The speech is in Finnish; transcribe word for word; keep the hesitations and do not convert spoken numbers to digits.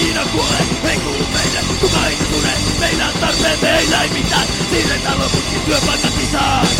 ikinä kuole, ei kuulu meille, kuka ikinä sure. Meillä on tarpeen, meillä ei mitään, siirretään loputkin työpaikat sisään.